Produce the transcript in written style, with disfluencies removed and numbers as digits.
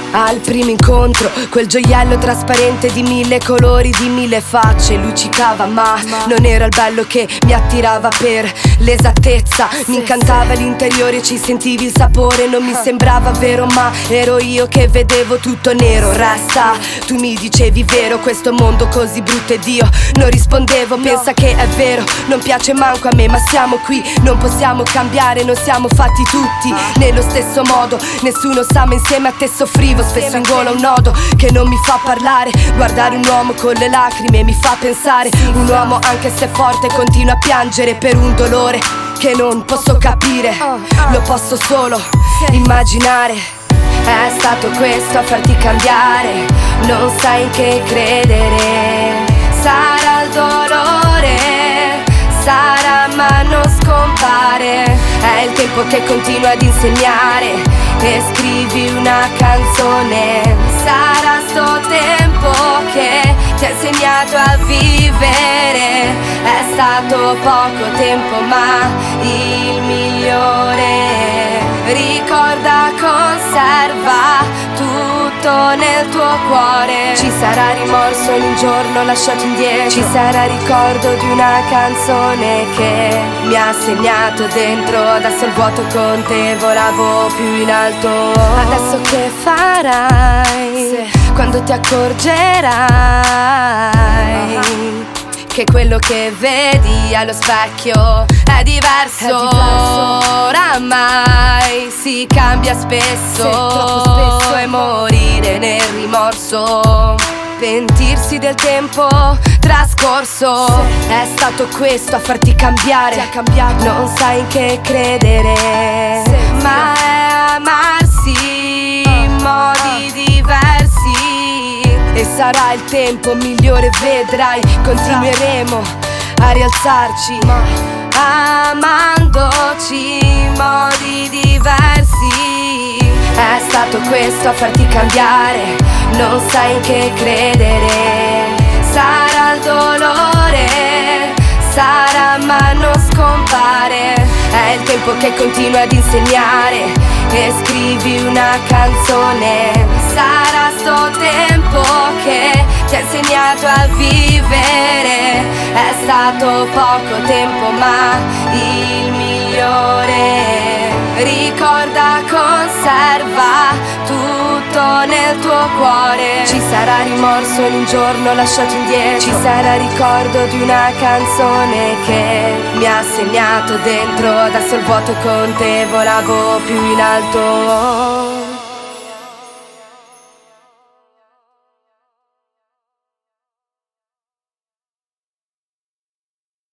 Al primo incontro, quel gioiello trasparente di mille colori, di mille facce luccicava, ma non era il bello che mi attirava per l'esattezza. Mi incantava l'interiore, ci sentivi il sapore, non mi sembrava vero, ma ero io che vedevo tutto nero. Resta, tu mi dicevi vero, questo mondo così brutto ed io non rispondevo. Pensa che è vero, non piace manco a me, ma siamo qui, non possiamo cambiare, non siamo fatti tutti nello stesso modo. Nessuno sa, ma insieme a te soffrivo, spesso in gola un nodo che non mi fa parlare. Guardare un uomo con le lacrime mi fa pensare. Un uomo anche se forte continua a piangere per un dolore che non posso capire, lo posso solo immaginare. È stato questo a farti cambiare, non sai in che credere. Sarà il dolore, sarà ma non scompare. È il tempo che continua ad insegnare e scrivi una canzone. Sarà sto tempo che ti ha insegnato a vivere. È stato poco tempo ma il migliore. Ricorda, conserva tutto nel tuo cuore. Ci sarà rimorso in un giorno lasciato indietro, ci sarà ricordo di una canzone che mi ha segnato dentro. Adesso il vuoto con te volavo più in alto. Adesso che farai? Quando ti accorgerai che quello che vedi allo specchio è diverso. Oramai si cambia spesso, troppo spesso, e morire nel rimorso, pentirsi del tempo trascorso. È stato questo a farti cambiare, ti ha cambiato, non sai in che credere, ma è amarsi in modi diversi. E sarà il tempo migliore, vedrai, continueremo a rialzarci, amandoci in modi diversi. È stato questo a farti cambiare, non sai in che credere. Sarà il dolore, sarà ma non scompare. È il tempo che continua ad insegnare e scrivi una canzone. Sarà sto tempo che ti ha insegnato a vivere. È stato poco tempo ma il migliore. Ricorda, conserva tutto nel tuo cuore. Ci sarà rimorso in un giorno lasciato indietro, ci sarà ricordo di una canzone che mi ha segnato dentro. Adesso il vuoto con te volavo più in alto.